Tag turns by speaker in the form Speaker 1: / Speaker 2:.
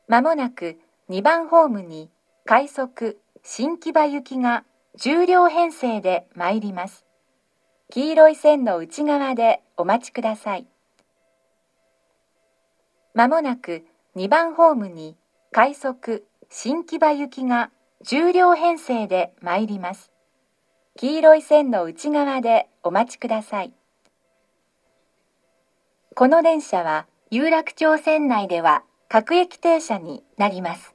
Speaker 1: まもなく2番ホームに快速新木場行きが10両編成で参ります。黄色い線の内側でお待ちください。まもなく2番ホームに快速新木場行きが10両編成で参ります。黄色い線の内側でお待ちください。この電車は有楽町線内では各駅停車になります。